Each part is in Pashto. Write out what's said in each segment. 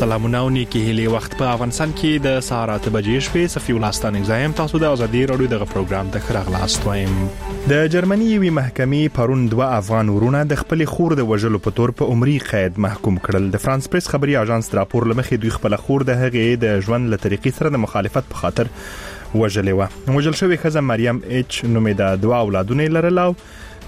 سلامونه او نیکی هیلې. وخت په افغانستان کې د سهار 8 بجې شپې صفي ولستان اگزایم تاسو د ازادي رادیو دغه پروګرام د خراغلاست وایم. د جرمني یوې محکمې پرون 2 افغان ورونه د خپل خور د وژلو په تور په عمري قید محکوم کړل. د فرانس پریس خبري اژانس راپور لمخې دوی خپل خور د هغې د ژوند له طریقې سره د مخالفت په خاطر وژلې و. وژل شوې ښځه مریم ایچ نومېده، 2 اولادونه لرل او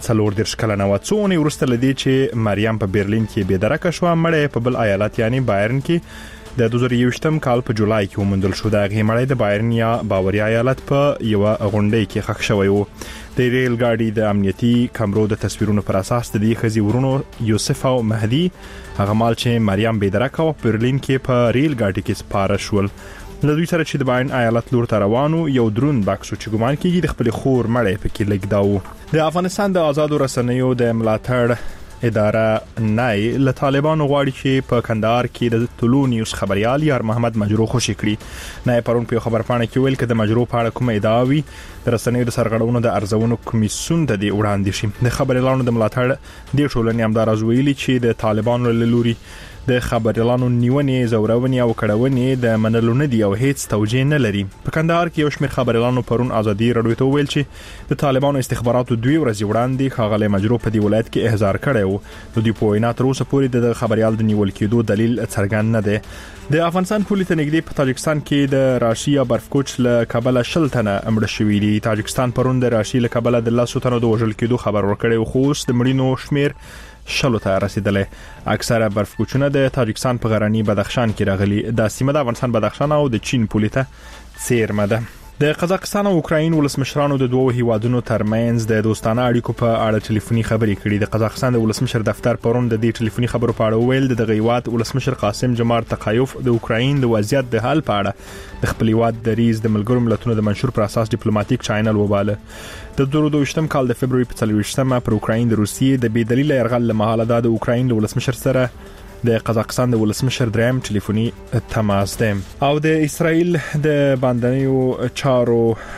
40 کلنه و. څو ورسته لدی چې مریم په برلین کې بېدرکه شو، مړی په بل ایالت یعنی بایرن کې د 2021م کال په جولای کې وموندل شو. د هغې مړی د بایرن یا باوریا ایالت په یو غونډۍ کې ښخ شوی و. د ریل ګاډي د امنیتي کمرو د تصویرونو پر اساس د دې ښځې ورونو یوسف او مهدي هغه مال چې مریم بېدرکه و برلین کې په ریل ګاډي کې سپاره شول. له دوی سره چې د بایرن ایالت لور ته روانو یو درون بکسو چې ګمان کېږي د خپل خور مړی پکې لګداو. د افغانستان د آزادو رسنیو د ملاتړ اداره نای له طالبانو غواړي چې په کندهار کې د طلوع نیوز خبريال یار محمد مجروح خوشي کړي. نای پرون په خبرپاڼه کې ویل چې د مجروح په اړه کومه ادعا وي د رسنیو د سرغړونو د ارزونو کمیسیون ته دی وړاندې شي. د خبريالانو د ملاتړ د ټولنې امدار ازویلي چې د طالبانو له لوري د خبريالانو نیونې، زورونې او کړهونې د منلو نه دی او هیڅ توجیه نه لري. په کندهار کې یو شمېر خبريالانو پرون ازادي رادیو ته ویل چې د طالبانو استخباراتو 2 ورځې وړاندې ښاغلی مجروح په دې ولایت کې احضار کړی و. د دې په وینا تر اوسه پورې د خبريال د نیول کېدو دلیل څرګند نه دی. د افغانستان پولیس ته نږدې په تاجکستان کې د راشي برفکوچ له کابل 10 تنه مړه شوي دي. تاجکستان پرون د راشي له کابل د 10 تنو د وژل کېدو خبر ورکړی، خو اوس د مړینو شمیر 10 ته رسیدلی. اکثره برفکوچونه د تاجکستان په غرنی بدخشان کې راغلي. د سیمه د افغانستان بدخشان او د چین پولیته څیرمه ده. د قزاقستان او اوکراین ولسمشرانو د دوه هیوادونو ترمنځ د دوستانه اړیکو په اړه ټلیفوني خبرې کړې. د قزاقستان د ولسمشر دفتر پرون د دې ټلیفوني خبرو په اړه ویل د هیواد ولسمشر قاسم جمار تقایف د اوکراین د وضعیت د حل په اړه د خپل هیواد د ریز د ملګرو ملتونو د منشور پر اساس ډیپلوماټیک چینل وباله. د 2022م کال د فبرवरी په 24مه پر اوکراین د روسیې د بې دلیل يرغل له مهاله د اوکراین د ولسمشر سره د قزاقستان د ولسمشر دریم ټلیفوني تماس ده. او د اسرائیل د باندنیو چارو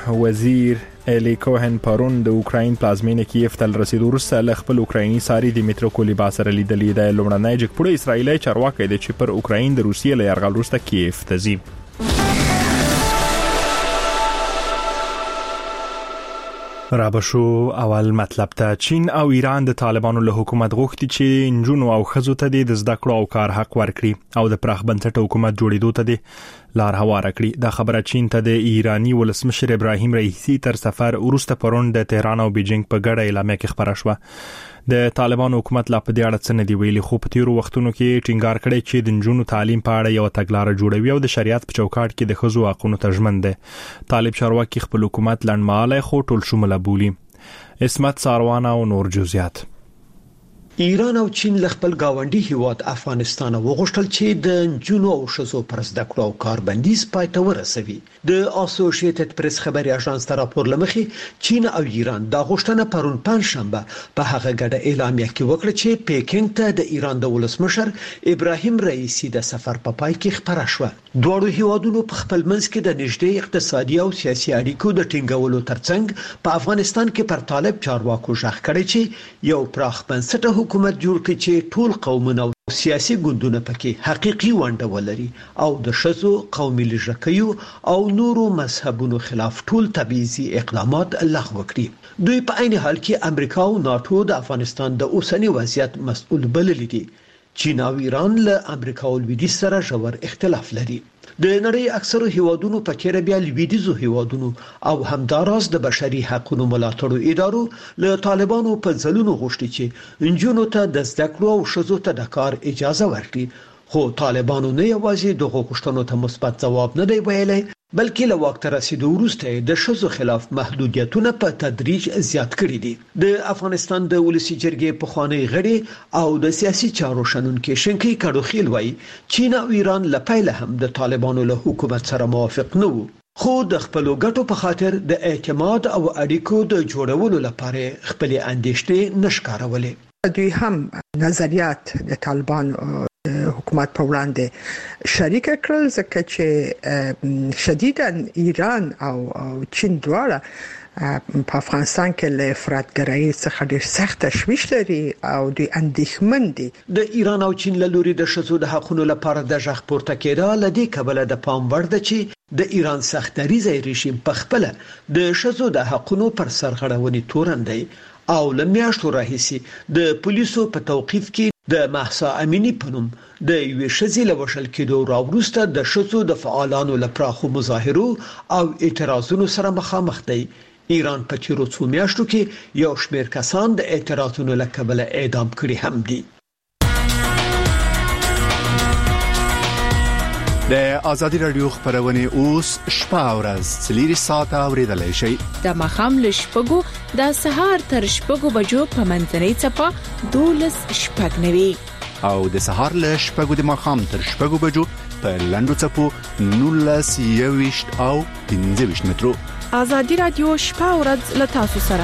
وزیر الی کوهن پرون د اوکراین پلازمینه کیف ته رسیدو وروسته له خپل اوکرایني ساري دیمیترو کولیبا سره لیدلې د لومړنۍ جګپوړې اسرائیلي چارواکي د چې پر اوکراین د روسیې له يرغل وروسته کیف ته ځي. رابشو اول مطلب ته چین او ایران د طالبانو له حکومت غوښتي چې نجونو او ښځو ته د زده کړو او کار حق ورکړي او د پراخ بنسټه حکومت جوړېدو ته د لار هواره کړي. دا خبره چین ته د ایرانی ولسمشر ابراهیم رئیسی تر سفر وروسته پرون د تهران او بیجینګ په ګډه اعلامیه کې خبره شوه. د طالبانو حکومت لا په دې اړه څه نه دی ویلي، خو په تیرو وختونو کې ټینګار کړی چې د نجونو تعلیم په اړه یو تګلارې جوړوي او د شریعت په چوکاټ کې د ښځو حقوقو ته ژمن دی. طالب چارواکي خپل حکومت لنډمهاله خو ټول شموله بولي. اسمت ساروان او نور جزئیات. ایران او چین له خپل گاونډي هیواد افغانستان وغوښتل چې د نجونو او ښځو پر زده کړو او کار بندیز پای ته ورسوي. د اسوسییټډ پریس خبري اژانس راپور لمخې چین او ایران دا غوښتنه پرون پنځشنبه په هغه ګډه اعلامیه کې وکړه چې پیکینګ ته د ایران د ولسمشر ابراهیم رئیسی د سفر په پای کې خبره شوه. دواړو هیوادونو په خپل منځ کې د نږدې اقتصادي او سیاسي اړیکو د ټینګولو ترڅنګ په افغانستان کې پر طالب چارواکو ژغ کړی چې یو پراخ بنسټه حکومت جوړ کړي چې ټول قومونه او سیاسي ګوندونه پکې حقيقي ونډه ولري او د ښځو، قومي لږکیو او نورو مذهبونو خلاف ټول تبعیضي اقدامات لغوه کړي. دوی په عین حال کې امریکا او ناتو د افغانستان د اوسنی وضعیت مسؤل بللي دي. چین او ایران له امریکا او لویدیځ سره ژور اختلاف لري. د نړۍ اکثرو هیوادونو په کې بیا لویدیځو هیوادونو او همداراز د بشري حقوقو ملاتړو ادارو له طالبانو په ځلونو غوښتي چې نجونو ته د زده کړو او ښځو ته د کار اجازه ورکړي. خو طالبانو نه یوازې دغه غوښتنو ته مثبت ځواب نه دی ویلی، بلکې له وخت رسیدو وروسته د ښځو خلاف محدودیتونه په تدریج زیات کړي دي. د افغانستان د ولسی جرګې پخوانی غړي او د سیاسي چارو شنونکي شنکی کډوخیل وایي چین او ایران له پیله هم د طالبانو له حکومت سره موافق نه وو، خو د خپل ګټو په خاطر د اعتماد او اړیکو د جوړولو لپاره خپل اندېښنې نشکارولې. دوی هم نظریات د طالبانو حکومت په وړاندې شریک کړل ځکه چې شدیداً ایران او چین دواړه په افغانستان کې له افراطګرایي څخه ډېر سخت تشویش لري او د اندېښمن دي. د ایران او چین له لوري د ښځو د حقوقو لپاره د ځخ پورته کېدل لدې کبله د پام وړ ده چې د ایران سختدریزه رژیم په خپل د ښځو د حقوقو پر سرغړونې تورندې او لمیاشتو راهیسي د پولیسو په توقیف کې د محسا امینی په نوم د یوې ښځې له وژل کېدو راوروسته د ښځو د فعالانو لپاره مظاهرو او اعتراضونو سره مخامخ دی. ایران په تیرو څو میاشتو کې یو شمېر کسان د اعتراضونو له کبله اعدام کړي هم دي. د آزادی رادیو خبرونه اوس شپه ورځ 4 ساعته اوریدلای شئ. د مخام له شپږو د سهار تر شپږو بجو په منځنۍ چپه 12:09 او د سهار له شپږو د مخام تر شپږو بجو په لندو چپو 19:20 او 15 مترو. آزادی رادیو شپه ورځ له تاسو سره.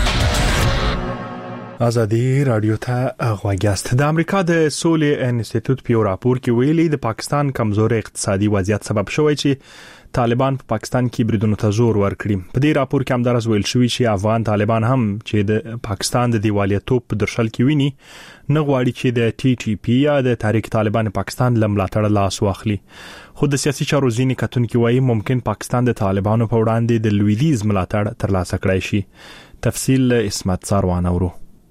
آزادی رادیو ته غوږیاست. د امریکا د سولې انسټیټیوټ په راپور کې ویلي د پاکستان کمزور اقتصادي وضعیت سبب شوی چې طالبان په پاکستان کې بریدونو ته زور ورکړي. په دې راپور کې همدارس ویل شوی چې افغان طالبان هم چې د پاکستان د دیوالیتوب په درشل کې ویني نه غواړي چې د ټي ټي پی یا د تحریک طالبان پاکستان لملاتړ لاس واخلي. خو د سیاسي چارو ځینې کتونکو وایي ممکن پاکستان د طالبانو په وړاندې د لویدیز ملاتړ ترلاسه کړی شي. تفصیل اسمت ساروان اورو.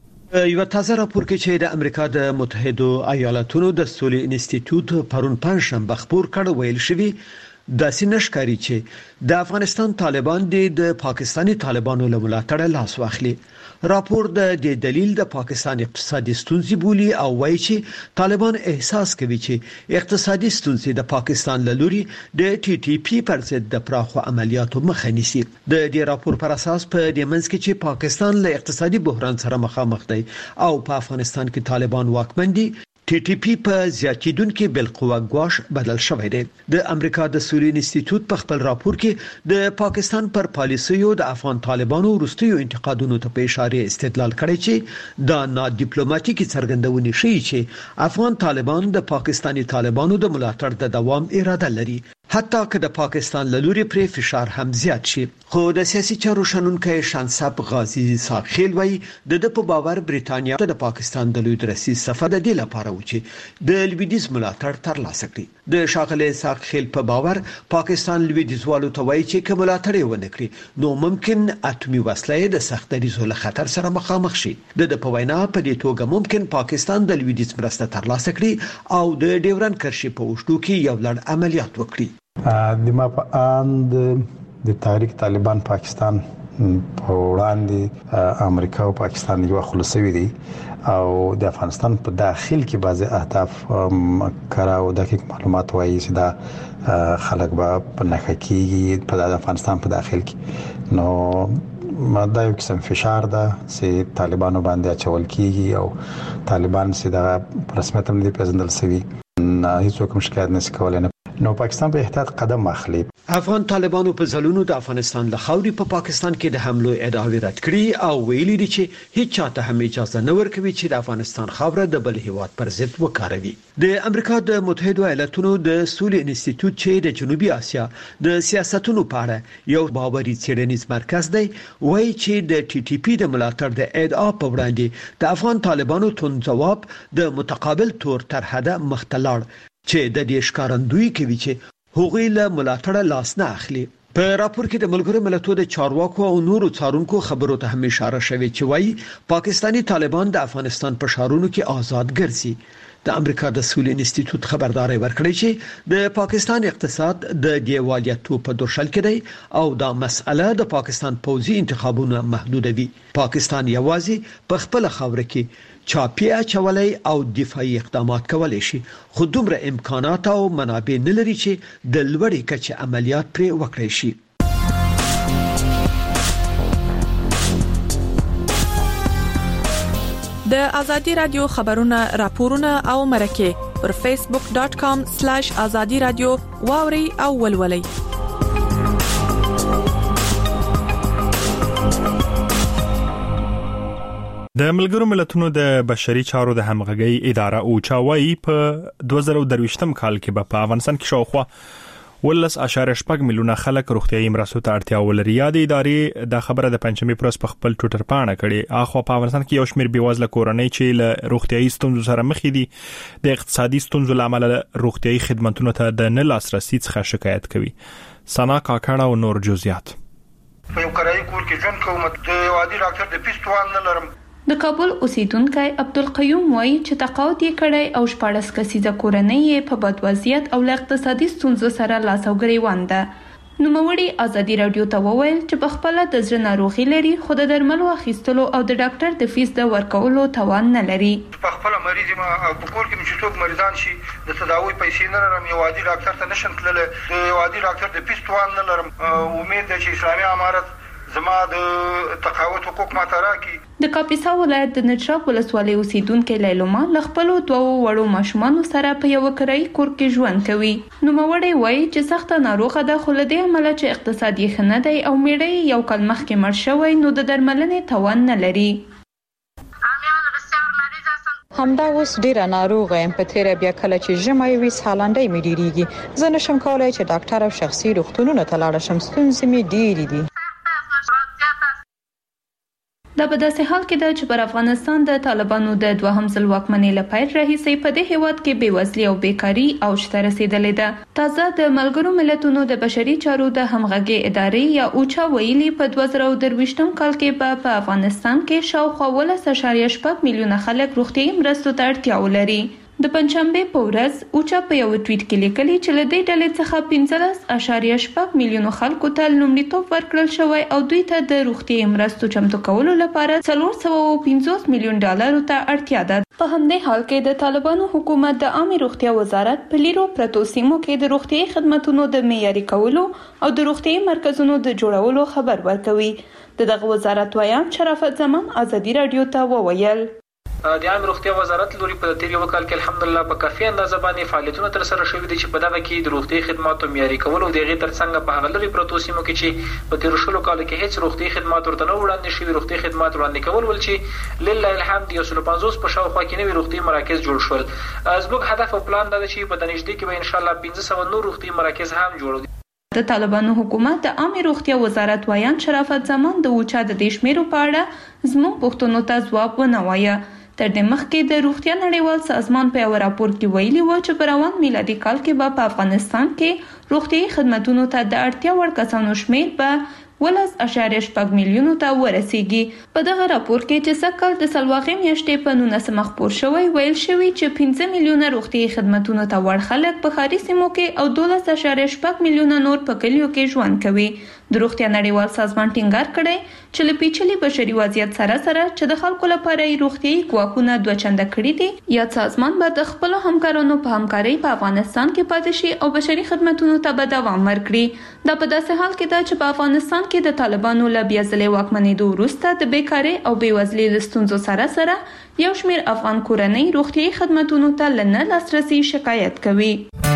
یو تازه راپور کې چې د امریکا د متحده ایالاتونو د سولې انسټیټیوټ پرون پنځشنبه خبر کړ ویل شوی داسې نشکاري چې د افغانستان طالبان د پاکستاني طالبانو له ملاتړ لاس واخلي. راپور د دلیل د پاکستان اقتصادي ستونزې بولي او وایي چې طالبان احساس کوي چې اقتصادي ستونزې د پاکستان له لوري د ټي ټي پی پر ضد د پراخو عملیاتو مخه نیسي. د دې راپور پر اساس په دې منځ کې چې پاکستان له اقتصادي بحران سره مخامخ دی او په افغانستان کې طالبان واکمن دي، ټي ټي پی په زیاتیدونکو بالقوه ګواښ بدل شوی دی. د امریکا د سولې انسټیټیوټ په خپل راپور کې د پاکستان پر پالیسیو د افغان طالبانو وروستیو انتقادونو ته په اشاره استدلال کړی چې دا نا ډیپلوماټیکي څرګندونې ښیي چې افغان طالبان د پاکستاني طالبانو د ملاتړ د دوام اراده لري، حتی که د پاکستان له لوري پر فشار هم زیات شي. خو د سیاسي چارو شنونکي شانصب غازی ساخیل وایي د په باور بریټانیا د پاکستان د لوی درسي سفر د دې لپاره و چې د لویدیز ملاتړ ترلاسه کړي. د شاغله ساخیل په باور پاکستان لویدیزوالو ته وایي چې کوم ملاتړ یې ونه کړي نو ممکن اتمی وسلې د سختدریزو له خطر سره مخامخ شي. د په وینا په دې توګه ممکن پاکستان د لویدیز مرسته ترلاسه کړي او د ډیورن کرښې په وشتو کې یو لړ عملیات وکړي. د ما په اند د تحریک طالبان پاکستان په وړاندې امریکا او پاکستان یو خلاصوي دي او د افغانستان په داخل کې بعضي اهداف کړه او دقیق معلومات وایي چې دا خلک به په نخکیږي په افغانستان په داخل کې نو دا یو قسم فشار ده چې طالبانو باندې اچول کیږي او طالبان چې دا رسمیت هم نه پیژندل شوی نه هیڅ کوم شکایت نشي کولای. نو پاکستان به احتیاط قدم اخلي. افغان طالبانو په ځلونو د افغانستان له خاورې په پاکستان کې د حملو ادعاوې رد کړې او ویلي دي چې هیڅ چاته هم اجازه نه ورکوي چې د افغانستان خاوره د بل هیواد پر ضد وکاروي. د امریکا د متحده ایالاتونو د سولې انسټیټیوټ چې د جنوبي اسیا د سیاستونو په اړه یو باوري څېړنیز مرکز دی وایي چې د ټي ټي پی د ملاتړ د ادعا په وړاندې د افغان طالبانو تون جواب د متقابل تور ترحده مختلړ چې د دې ښکارندوی کوي چې هغوی له ملاتړ لاس نه اخلي. په راپور کې د ملګرو ملتونو د چارواکو او نورو څارونکو خبرو ته هم اشاره شوې چې وایي پاکستاني طالبان د افغانستان په ښارونو کې آزاد ګرځي. د امریکا د سولې انسټیټیوټ خبرداري ورکړی چې د پاکستان اقتصاد د دیوالیتوب په درشل کې دی او دا مسأله د پاکستان پوځي انتخابونو محدودوي. پاکستان یوازې په خپل خاوره کې چاپی اچولای او دفاعي اقدامات کولای شي خو دومره امکانات او منابع نه لري چې د لوړې کچې عملیات پرې وکړي شي. د آزادی رادیو خبرونه راپورونه او مرکه پر facebook.com/azadi radio واوري او ولولي. د ملګرو ملتونو د بشري چارو د همغږي اداره او چاوي په 2023م کال کې په افغانستان کې شاوخوا 18.8 میلیونه خلک روغتيایي مرستو ته اړتیا ولري. یادې ادارې د خبره د پنځمې پر په خپل ټوئیټر پاڼه کړي. اخو په افغانستان کې یو شمېر بیوزله کورنۍ چې له روغتيایي ستونزو سره مخ دي د اقتصادي ستونزو لامل روغتيایي خدماتو ته د نه لاسرسي څخه شکایت کوي. سنا کاکړه او نور جزئیات. په یو کرایي کور کې ژوند کوم، د عادي ډاکټر د فیس توان نه لرم. د کابل اوسیدونکو عبدالقیوم وایي چې تقاعد یې کړی او 14 کسیزه کورنۍ یې په بد وضعیت او اقتصادي ستونزو سره لاس او ګریوان ده. نوموړي ازادي رادیو ته وویل چې په خپل د زړه ناروغي لري خو د درملو اخیستلو او د ډاکټر د فیس د ورکولو توان نه لري. په خپل مریض ما په کور کې چې څوک مریضان شي د تداوی پیسې نه لرم، یو عادي ډاکټر ته نشم تللی، د یو عادي ډاکټر د فیس توان نه لرم. امید ده چې اسلامي امارت زما د تقاعد حقوق ماته راکړي. د کاپیسا ولایت د نجراب ولسوالۍ اوسیدونکو لیلوما له خپل دوه وړو ماشومانو سره په یو کرایي کور کې ژوند کوي. نوموړی وایي چې سخت ناروغه ده خو له دې عمله چې اقتصاد یې ښه نه دی او میړه یو کال مخکې مړ شوی نو د درملنې توان نه لري. همدا اوس ډیره ناروغه یم، په تیره بیا کله چې ژمی وي سالنډۍ مې ډیریږي، زه نشم کولای چې ډاکټر او شخصي روغتونونو ته لاړ شم، ستونزې مې ډیرې دي. دا په داسې حال کې ده چې پر افغانستان د طالبانو د دوهم ځل واکمنۍ له پیل راهیسې په دې هیواد کې بېوزلي او بیکاري اوج ته رسیدلې ده. تازه د ملګرو ملتونو د بشري چارو د همغږي ادارې یا اوچا ویلي په 2023 کال کې په افغانستان کې شاوخوا 18.8 میلیونه خلک روغتیایي مرستو ته اړتیا ولري. د پنځشنبه په ورځ اوچا په یو ټویټ کې لیکلي چې له دې ډلې څخه 15.8 میلیونو خلکو ته لومړیتوب ورکړل شوی او دوی ته د روغتیایي مرستو چمتو کولو لپاره 450 میلیون ډالرو ته اړتیا ده. په همدې حال کې د طالبانو حکومت د عامه روغتیا وزارت په لیرو پرتو سیمو کې د روغتیایي خدماتو د معیاري کولو او د روغتیایي مرکزونو د جوړولو خبر ورکوي. دغه وزارت وایي شرافت زمان ازادي رادیو ته وویل د عام روغتیا وزارت لوري په تیر یو کال کې الحمدلله په کافي اندازه باندې فعالیتونه تر سره شوي دي چې په دغه کې د روغتي خدماتو معیاري کول او دغه ترڅنګ په هغه لوري پروتو سیمو کې چې په تیر شلو کال کې هیڅ روغتي خدمات ورته نه وړاندې شوي، روغتي خدمات وړاندې کول ول چې لله الحمد 150 په شاوخوا کې نوي روغتي مراکز جوړ شول. زموږ هدف او پلان دا دی چې په دنيشتي کې به ان شاء الله 1500 نور روغتي مراکز هم جوړو. د طالبانو حکومت د عامه روغتیا وزارت وایي شرافت زمان د اوچا د دیشمیرو په اړه زموږ پښتنو ته ځواب ونه وایي. تر دې مخکې د روغتیا نړیوال سازمان په یو راپور کې ویلي و چې په روان میلادي کال کې په افغانستان کې روغتیایي خدماتو ته د اړتیا وړ کسانو شمیر به 18.8 میلیونو ته ورسیږي. په دغه راپور کې چې سکل د سلواغې میاشتې په 19 خپور شوی ویل شوی چې 15 میلیونه روغتیایي خدماتو ته وړ خلک په ښاري سیمو کې او 12.8 میلیونه نور په کلیو کې ژوند کوي. د روغتیا نړیوال سازمان ټینګار کړی چې له پیچلي بشري وضعیت سره چې د خلکو لپاره روغتیایي ګواښونه دوه چنده کړي دي، یا سازمان به د خپل همکارانو په همکارۍ په افغانستان کې پاتې شي او بشري خدماتو ته به دوام ورکړي. دا په داسې حال کې ده چې په افغانستان کې د طالبانو له بیا ځلې واکمنېدو وروسته د بیکارۍ او بېوزلۍ له ستونزو سره یو شمېر افغان کورنۍ روغتیایي خدماتو ته له نه لاسرسي شکایت کوي.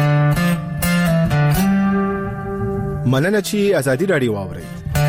مننه چې ازادي رادیو واوري.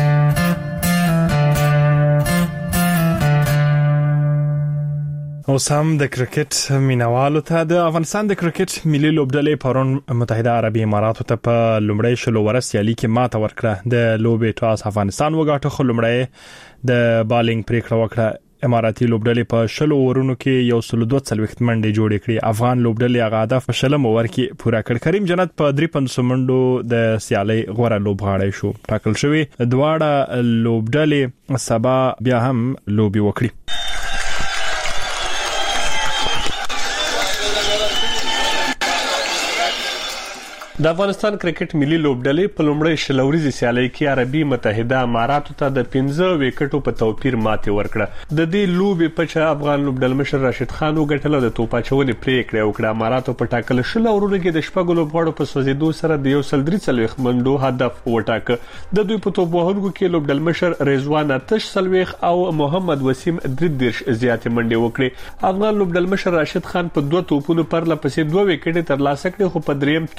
اوس هم د کرکټ مینوالو ته د افغانستان د کرکټ ملي لوبډلې پرون متحده عربي اماراتو ته په لومړی شلو ورځ سیالي کې ماته ورکړه. د لوبې ټاس افغانستان وګاټه، خو لومړی د بالینګ پریکړه وکړه. اماراتي لوبډلې په شلو ورونو کې 142 منډې جوړې کړې. افغان لوبډلې هغه هدف په شلم اوور کې پوره کړ. کریم جنت په 350 منډو د سیالي غوړه لوبغاړی شو ټاکل شوی. دواړه لوبډلې سبا بیا هم لوبي وکړي. د افغانستان کرکټ ملي لوبډلې په لومړی شلوريزي سیالي کې عربي متحده اماراتو ته د 15 وکټو په توپیر ماتې ورکړه. د دې لوبې په چا افغان لوبډل مشر راشد خان وګټله، د توپاچونې پریکړه وکړه. اماراتو په ټاکل شلو ورونو کې د شپږ لوبغاړو په سوځیدو سره د 143 منډو هدف وټاکه. د دوی په توپ وهونکو کې لوبډل مشر رضوان آتش سلويخ او محمد وسیم 33 زیاتې منډې وکړې. افغان لوبډل مشر راشد خان په 2 توپونو پرله پسې 2 وکټې ترلاسه کړې، خو په دریم توپ یې د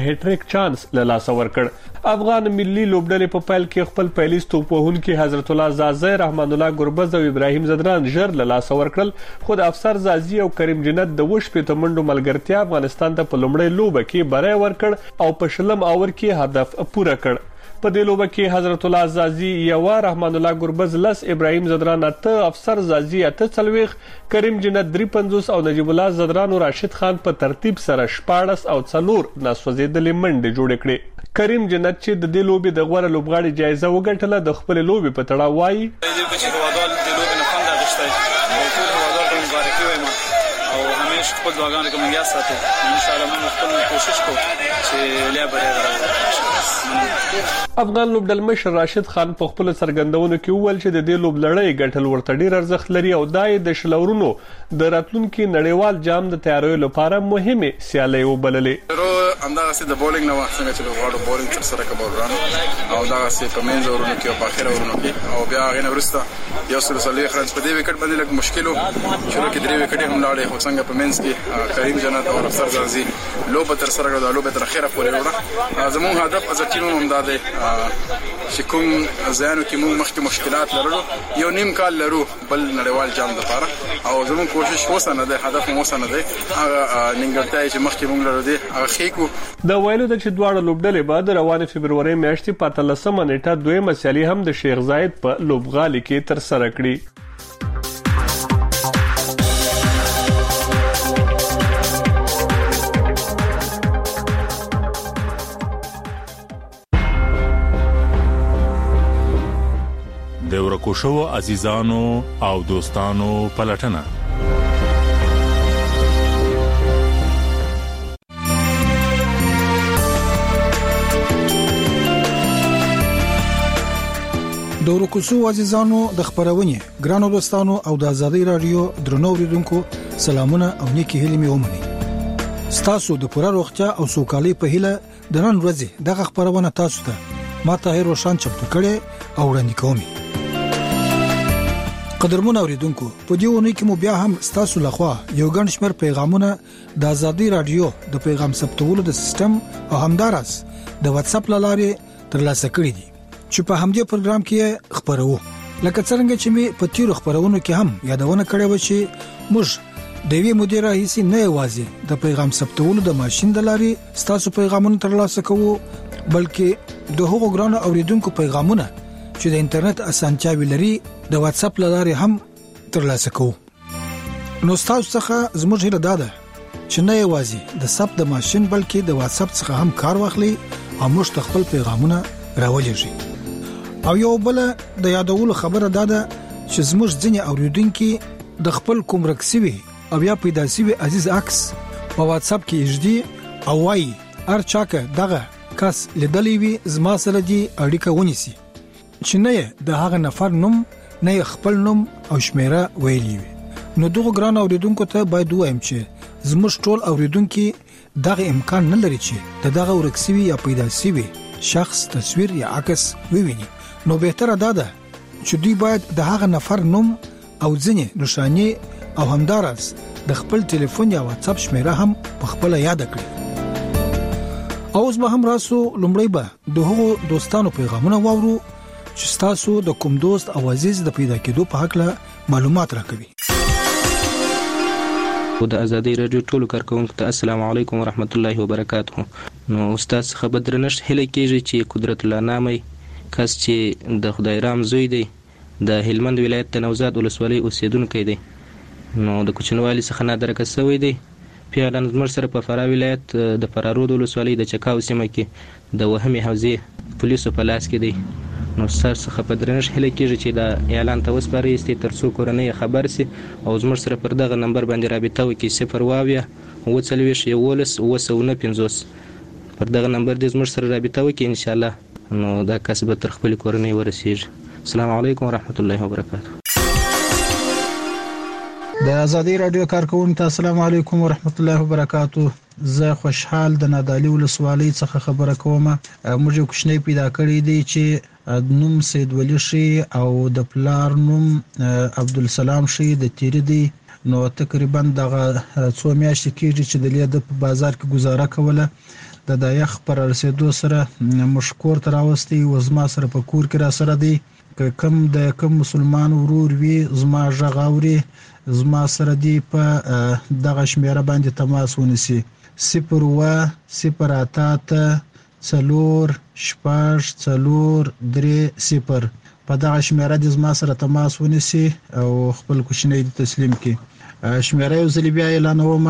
هټریک چانس له لاسه ورکړ افغان ملي لوبډلې په پیل کې خپل پیلیس توپوهونکي حضرت الله زازی رحمان الله ګربز او ابراهیم زدران ژر له لاسه ورکړل خو د افسر زازی او کریم جنت د وش په تمنډو ملګرتیا افغانستان ته په لومړی لوبه کې بری ورکړ او په شلم اور کې هدف پوره کړ په دې لوبه کې حضرت الله زازی یو رحمان الله ګربز لس ابراهیم زدران ته افسر زازی ته څلويخ کریم جنت 53 او نجیب الله زدران او راشد خان په ترتیب سره 14 او 4 ناسوځیدلې منډې جوړ کړې کریم جنت چې د دې لوبې د غوړه لوبغاړي جایزه وګټله د خپل لوبې په تړاو وایي چې هوادار د لوبې نه خوند اخیستی او ټول هوادار ته مبارکي وایم او همیشه خپل دعاګانې کوم یا ساتي ان شاء الله موږ خپل کوشش کوو چې لیا بری راوړو افغان لوبډل مشر راشد خان په خپل سرګندونو کې وویل چې د دې لوبلړۍ ګټل ورته ډیر ارزښت لري او دای د شلورونو د راتلونکو نړیوال جام د تیاریو لپاره مهمه سیالي وبللې همدغه سي د بولینګ نو څنګه چې غواړو بولینګ تر سره کوو او دا سي په منځ ورونو کې او په اخر ورونو کې او بیا غنه ورسته یو سل سلوي خرج په دې وکټ باندې لږ مشکلو شروع کې درې وکټ هم لاړې خو څنګه په منځ کې کریم جنت او افسر زازي لوب تر سره غواړو لوب تر اخره پورې وړه زموږ هدف از ټیم هم دا دی چې کوم ځانو کې موږ مخکې مشکلات لرلو یو نیم کال لرو بل نړیوال جام لپاره او زموږ کوشش وسنه ده هدف مو وسنه ده هغه ننګړتای چې مخکې موږ لرو دي هغه خېکو د ویلو د چې دواړه لوبډلې بعد روانه فبرवरी میاشتې په 13 نیټه دویمه سیالي هم د شیخ زاید په لوبغالي کې تر سره کړې د ورکوشو عزیزانو او دوستانو پلټنه د ورکوشو عزیزانو د خبرونه ګرانو دوستانو او د ازادي رادیو درنو اوریدونکو سلامونه او نیکی هیله مې ومني ستاسو د پوره روغتیا او سوکالۍ په هیله د نن ورځې دغه خبرونه تاسو ته ما ته روشن چمتو کړي او وړاندې کوم قدرمن اوریدونکو په دې ونه کې مو بیا هم ستاسو لخوا یو ګڼ شمېر پیغامونه د ازادي رادیو د پیغام ثبتولو د سیستم او همدارس د واتس اپ لارې ترلاسه کړی دي چې په همدې پروګرام کې خبرو لکه څنګه چې می په تیرو خبرونو کې هم یادونه کړې و چې موږ د وی مدیر رئیس نه یوازې د پیغام ثبتولو د ماشين د لارې ستاسو پیغامونه ترلاسه کوو بلکې د هغو ګرانو اوریدونکو پیغامونه چې د انټرنیټ اسانتیاوي لري د واتس اپ لارې هم ترلاسه کوو نو تاسو څخه زموږ هیله ده چې نه یوازې د ثبت د ماشين بلکې د واتس اپ څخه هم کار واخلي او موږ خپل پیغامونه راولېږي او یو بل د یادولو خبره ده چې زموږ ځینې اوریدونکو د خپل کوم رکسوي او یا پیدا سوي عزیز عکس په واتس اپ کې اجدي او وايي ارچاکه دغه کس لیدلې وي زما سره دي اړیکه ونیسي چې نه د هغه نفر نوم نه خپل نوم او شمیره ویلي وي نو دغه ګران اوریدونکو ته باید وایم چې زموږ ټول اوریدونکو دغه امکان نه لري چې دغه ورکسوي یا پیدا سوي شخص تصویر یا عکس وویني نو بهتره ده چې دوی باید د هغه نفر نوم او ځینې نشانی او همدارس د خپل ټلیفون یا واتس اپ شمیره هم په خپل یاد کړي اوس به هم راسو لومړی به د هغو دوستانو پیغامونه واورو چې تاسو د کوم دوست او عزیز د پیدا کېدو په حق له معلومات راکوي او د ازادي رادیو ټولو کارکونکو ته السلام علیکم ورحمت الله وبرکاته نو استاد خبر درنښت هله کېږي چې قدرت الله نامي کس چې د خدای رام زوی دی د هلمند ولایت د نوزاد ولسوالۍ اوسیدونکی دی نو د کوچنوالي څخه نادرکه شوی دی پیالان زمر سره په فرا ولایت د فرارود ولسوالۍ د چکاو سیمه کې د وهمي حوزې پولیسو په لاس کې دی نو سر څخه په درنښت هله کېږي چې دا اعلان ته وسپارئ ترڅو کورنۍ خبر سي او زموږ سره پر دغه نمبر باندې رابطه وکړي 0 پر دغه نمبر دې زموږ سره رابطه وکړي ان شاء الله نو دا کسب تر خپل کورنۍ ورسیږي السلام علیکم ورحمت الله وبرکاته د ازادي رادیو کارکونکو ته السلام علیکم ورحمت الله وبرکاته زه خوشحال د نادالی ولسوالۍ څخه خبره کوم موږ کوښنۍ پیدا کړې دي چې نوم سید ولی شي او د پلار نوم عبدالسلام شي د تیری دی نو تقریبا دغه څو میاشتې کېږي چې د لید په بازار کې گزاره کوله د یخ پر رسیدو سره مشکور تر اوستي وزما سره په کور کې را سره دی کم مسلمان ورور وی زما ژغاوري زما سره دی په دغه شمیره باندې تماس ونیسي 08084 په دغه شمیره د زما سره تماس ونیسي او خپل کوچنی تسلیم کړي. شمیره یو ځل بیا اعلانوم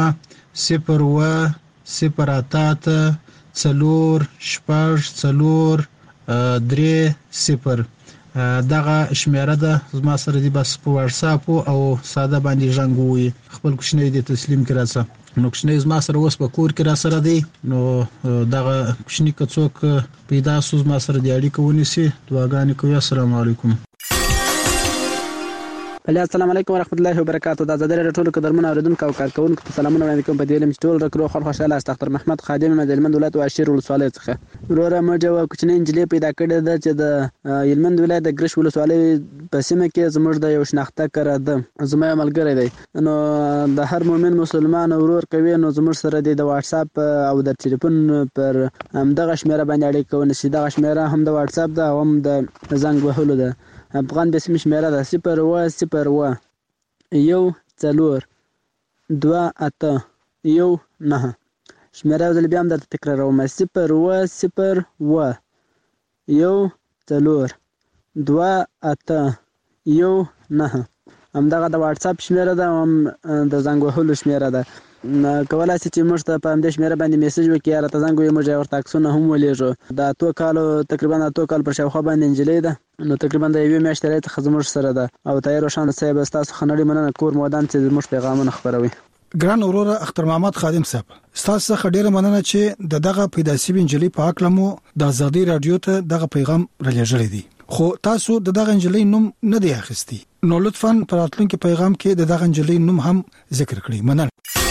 08084 دغه شمیره ده زما سره دی بس په واتس اپ او ساده باندې ژوندوي خپل کوچنی د تسلیم کړه څه نو کوچنی زما سره اوس په کور کې را سره دی نو دغه کوچنی کڅوک پیدا سوز ما سره دی اړیکه ونیسي دعاګانې کوي. السلام علیکم. السلام علیکم ورحمت الله وبرکاته. د زړه ټولو قدرمن اوریدونکو او کارکونکو ته سلامونه وړاندې کوم په دې لم چې ټول رکرو خل خوشاله است. ډاکټر محمد خادم مدلمند ولایت واشیر ولسوالۍ څخه وروره مجه کوچنی انجلې پیدا کړې ده چې د یلمند ولایت د ګرش ولسوالۍ په سیمه کې زموږ د یو شناخته کړه ده زما ملګری دی نو د هر مؤمن مسلمان ورور کوي نو زموږ سره د واتس اپ او د ټلیفون پر همدغه شمیره باندې اړیکه ونیسي. دغه شمیره هم د واتس اپ ده او هم د زنګ وهلو ده. افغان بسم شمیره ده 010 1 4 2 8 1 9 شمیره ځل بیا هم درته تکراروم 010 1 4 2 8 1 9 همدغه د واتس اپ شمیره ده هم د زنګ وهلو شمیره ده. کولای شي چې موږ ته په همدې شمیره باندې میسج وکړي یا راته زنګ ووهي موږ ورته عکسونه هم ولېږو. د تقریبا 8 کال پر شاوخوا باندې نجلۍ ده نو تقریبا د یوې میاشتې راهیسې څخه زموږ سره ده او ته یې روښانه صاحب ستاسو ښه نړۍ مننه کور مودان چې زموږ پیغامونه خپروي. ګران وروره اختر محمد خادم صاحب ستاسو څخه ډیره مننه چې دغه پیدا شوی نجلۍ په حق لمو د ازادي رادیو ته دغه پیغام رالېږلی دی خو تاسو دغه نجلۍ نوم نه دی اخیستی نو لطفاً پر راتلونکي پیغام کې دغه نجلۍ نوم هم ذکر کړئ. مننه.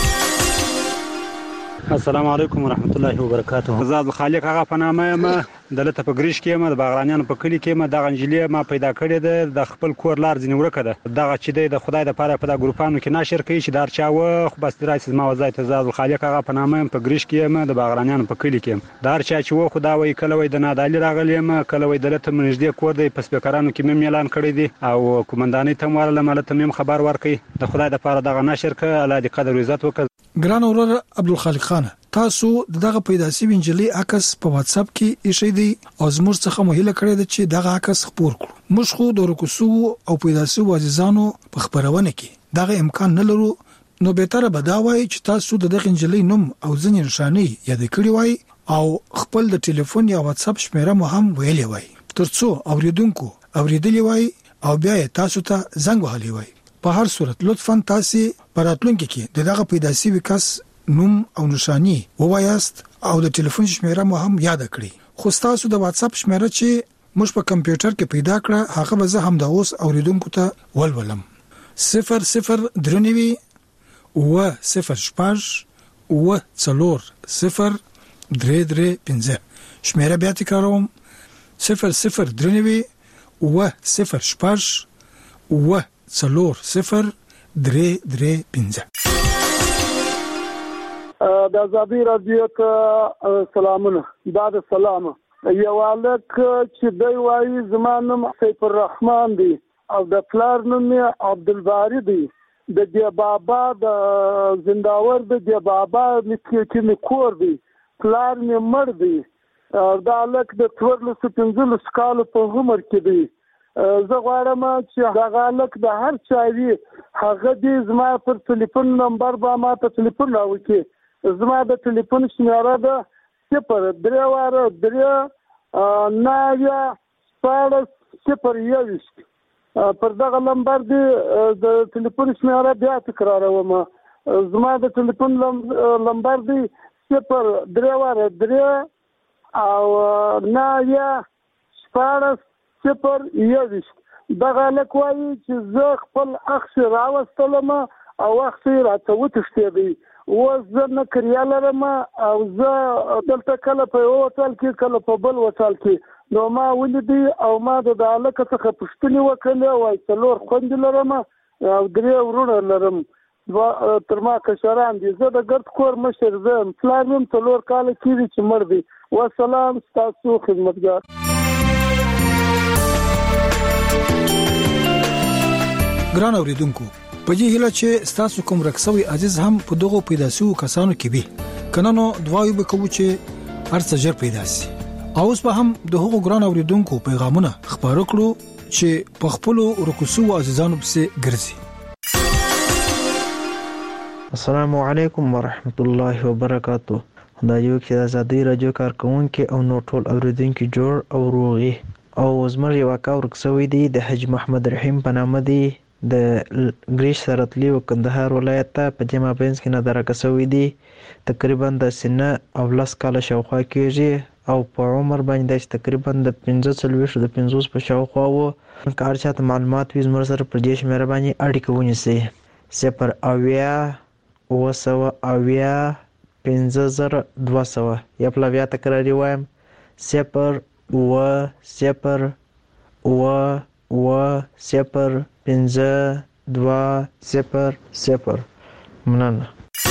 السلام علیکم ورحمت الله وبرکاته. زاد خالق هغه په نامه ما دلته په ګریش کې ما د باغرانیانو په کلی کې ما د انجلې ما پیدا کړې ده د خپل کور لار ځنی ورکه ده دغه چې د خدای د پاره په د ګروپانو کې نشر کوي چې دار چا و خو بس درایسز ما وځي ته زاد خالق هغه په نامه په ګریش کې ما د باغرانیانو په کلی کې دار چا چې و خدا وای کله وای د نادالي راغلی ما کله وای دلته منځدې کور دی په سپیکرانو کې مې اعلان کړی دی او کومندانۍ ته ورله ملته مې خبر ورکړي د خدای د پاره دغه نشر ک الله دې قدر عزت وکړي. ګران اورور عبدالخالق خان تاسو دغه پیدا شوی انجلې عکس په واتس اپ کې ایښی دی او زموږ څخه مهله کړی دی چې دغه عکس خپور کړو. موږ خو د رکوسو او پیدا شوی عزیزانو په خبرونه کې دغه امکان نه لرو نو به تر بداوي چې تاسو دغه انجلې نوم او ځنې نشانی یاد کړی وای او خپل د ټلیفون یا واتس اپ شمیره مو هم ویلې وای ترڅو اوریدونکو اوریدلی وای او بیا تاسو ته زنګ وهلی وای. په هر صورت لطفاً تاسو پراتلونکو کې دغه پیدا شوی کس نوم او نشانی ووایاست او د ټلیفون شمیره مو هم یاد کړئ. خو تاسو د واتس اپ شمیره چې موږ په کمپیوټر کې پیدا کړه هغه به زه هم د اوس اوریدونکو ته ولولم 003 و 0 و 4 0 شمیره بیا تکراروم 003 و 0 و 4 0 د ازادي رادیو ته سلامونه دا د سلام یو الک چې دی وایي زمانم سیف الرحمن دی او د پلار نوم عبدالباری دی د دی بابا د زنداور د دی بابا چې می کور دی پلار می مړ دی دا الک د 15 کال په عمر کې دی. زه غواړم چې دا الک د هر چا وی هغه دې زما پر ټلیفون نمبر با ما ته ټلیفون راوړي زما د ټلیفون شمیره ده 0 پر دغه نمبر دی د ټلیفون شمیره بیا تکراروم زما د ټلیفون نمبر دی 0 او 0 دغه لک وایي چې زه خپل اخ راوستلم او اخ راته وتښتېدی و زه نه کریا لرم او زه دلته کله په یو وټال کې کله په بل وټال کې نو ما ولیدي او ما د هلکه څخه پوښتنې وکړلې وایي 4 خویندې لرم او 3 ورونه لرم تر ما کشران دي. زه د ګرد کور مشر زم، پلار مې 4 کال کېږي چې مړ دی. والسلام، ستاسو خدمتګار. ګران اوریدونکو، په دې هیله چې ستاسو کوم رکسوي عزیز هم په دغه پیدا شو کسانو کې وي، کنه نو دعا وکړو چې هرڅه ژر پیدا شي. اوس به هم د هغو ګران اوریدونکو پیغامونه خبرو کړو چې په خپل رکسو عزیزانو پسې ګرځي. السلام علیکم ورحمت الله وبرکاتہ. دا یو چې د آزادۍ رادیو کارکونکو او نور ټول اوریدونکو جوړ او روغي او زموږ یو کاور رکسوي دی د حج محمد رحیم په نامه دی د ګریش سرتلی او کندهار ولایت ته په جمع بینس کې نظر کسوي دی. تقریبا د سنه او 10 کال شاوخوا کېږي او په عمر باندې تقریبا د 45 په شاوخوا وو. کار چاته معلومات وي زموږ سره پر دې شمېره باندې اړیکه ونیسئ. 080150200 یا په بیا تکراری وایم 080150200. مننه.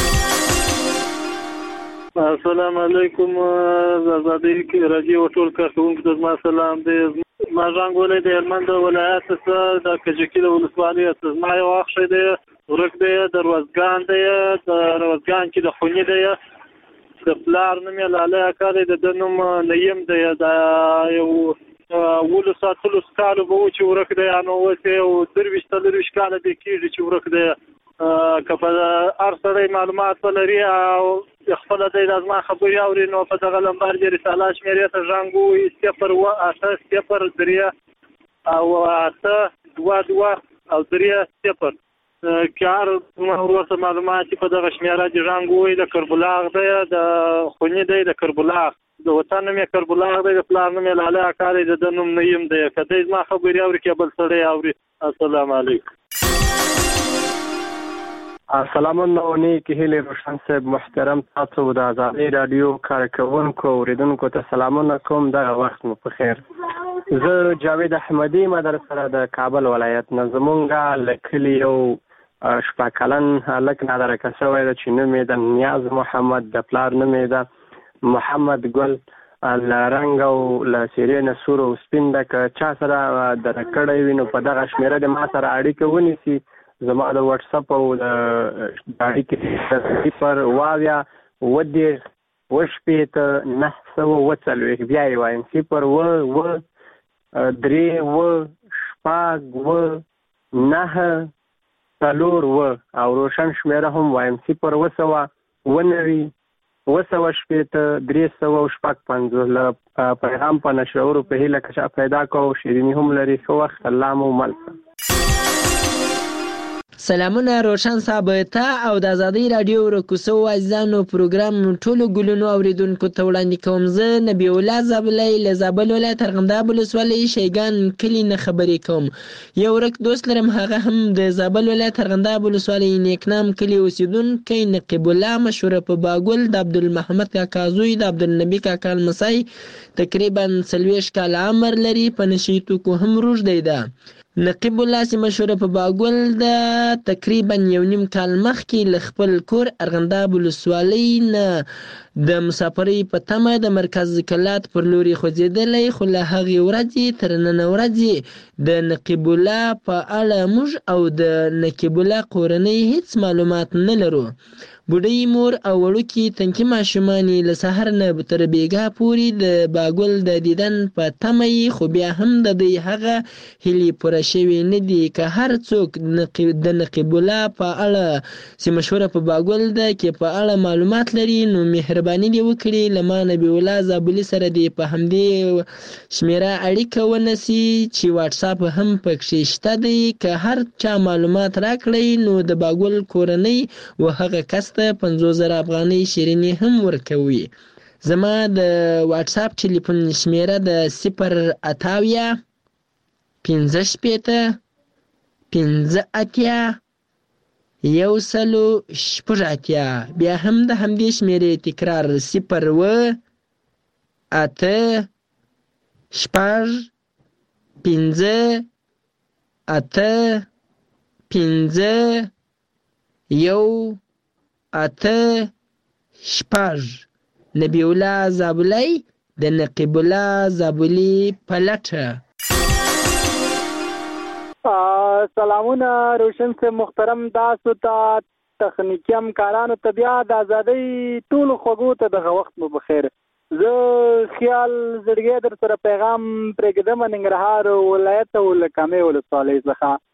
السلام علیکم. آزادۍ رادیو ټول کارکونکو ته زما سلام دی. ما ژوندولې د هلمند ولایت څخه د کجکي ولسوالۍ څخه. ما یو وخت دی ورک دی دروازګان دی دروازګان کې د خونی دی د پلار نوم یې لاله اکا دی د نوم نیم دی دا یو ولو ساتلو سکالو به چې ورک دی نو وته او درويش کال دی کېږي چې ورک دی. کله هر سړی معلومات ولري او خپل د لازمه خبري اوري نو په دغه لمبر د رساله شمیرې ته ژوندو 0 او 8 او 3 کار ورته معلومات په دغه شمیره د ژوندو د کربلاغ دی د خونی دی د کربلاغ د وطن مې کربلاغ دی د پلان مې لاله کار دی د نوم نیم دی. کله ما خبري اوري کبل سړی اوري. السلام علیکم. السلام علیکم کې هله روشن صاحب محترم تاسو د آزادۍ رادیو کارکونکو اوریدونکو ته سلامونه کوم. دا وخت مو په خیر. زه جاوید احمدی مدرسه د کابل ولایت نظمونګه لکلی یو شپکلن لک نادر کسوي د چینمه د نیاز محمد د پلار نومې د محمد ګل لرنګ او لسیرین سور او سپین د چا سره د کړه وینو په دغه شمیره د ما سره اړیکه ونیسي. زما د واتس اپ او د اړیکې پر واویا ودی وشپیت 940 بیا یې وایم 0 او روشن شمیره هم وایم 0 پیغام په نشرورو په هیله کشا پیدا کو شیرینی هم لري. خو وخت الله مو ملک. سلامونه روشن صاحب ته او د آزادۍ رادیو رکوسو عزیزانو پروګرام ټولو ګلونو اوریدونکو ته وړاندې کوم. زه نبی الله زابلای له زابل ولایت ارغنداب ولسوالۍ شیګان کلی نه خبرې کوم. یو ورک دوست لرم، هغه هم د زابل ولایت ارغنداب ولسوالۍ نیکنام کلی اوسیدونکی نقیب الله مشهور په باګل د عبدالمحمد کاکا زوی د عبدالنبی کاکا مسای تقریبا 40 کال عمر لري. په نشي توکو هم روږدی ده. نقیب الله سي مشهور په باګول د تقریبا 1.5 کال مخکې ل خپل کور ارغنداب ولسوالۍ نه د مسافرۍ په تمه د مرکز کلات پر لوري خوځېدلی، خو له هغې ورځې تر نن ورځې د نقیب الله په اړه موږ او د نقیب الله کورنۍ هیڅ معلومات نه لرو. بوډۍ مور او وړوکي تنکي ماشومان له سحر نه تر بیګا پورې د باګل د دیدن په تمه یې، خو بیا هم د دوی هغه هیلې پوره شوې نه دي. که هر څوک د نقیب الله په اړه چې مشهوره په باګل ده کې په اړه معلومات لري نو مهرباني دې وکړي له ما نبی الله زابلي سره دې په همدې شمیره اړیکه ونیسي چې واتس اپ هم پکې شته دی. که هر چا معلومات راکړي نو د باګل کورنۍ و هغه کس ته 50,000 افغانۍ شیریني هم ورکوي. زما د واتس اپ ټلیفون شمیره د 080 15 15 180. بیا هم د همدې شمیرې تکرار 0 8 15 15 نبی الله زابلی د نقیب الله زابلی پلټه. سلامونه روشن سے محترم تاسو ته تخنیکی همکارانو ته بیا د ازادۍ ټولو خوږو ته دغه وخت مو بخیر. زه خیال زړګی در سره پیغام پرېږدم ننګرهار ولایت او لکامې ولسوالۍ څخه.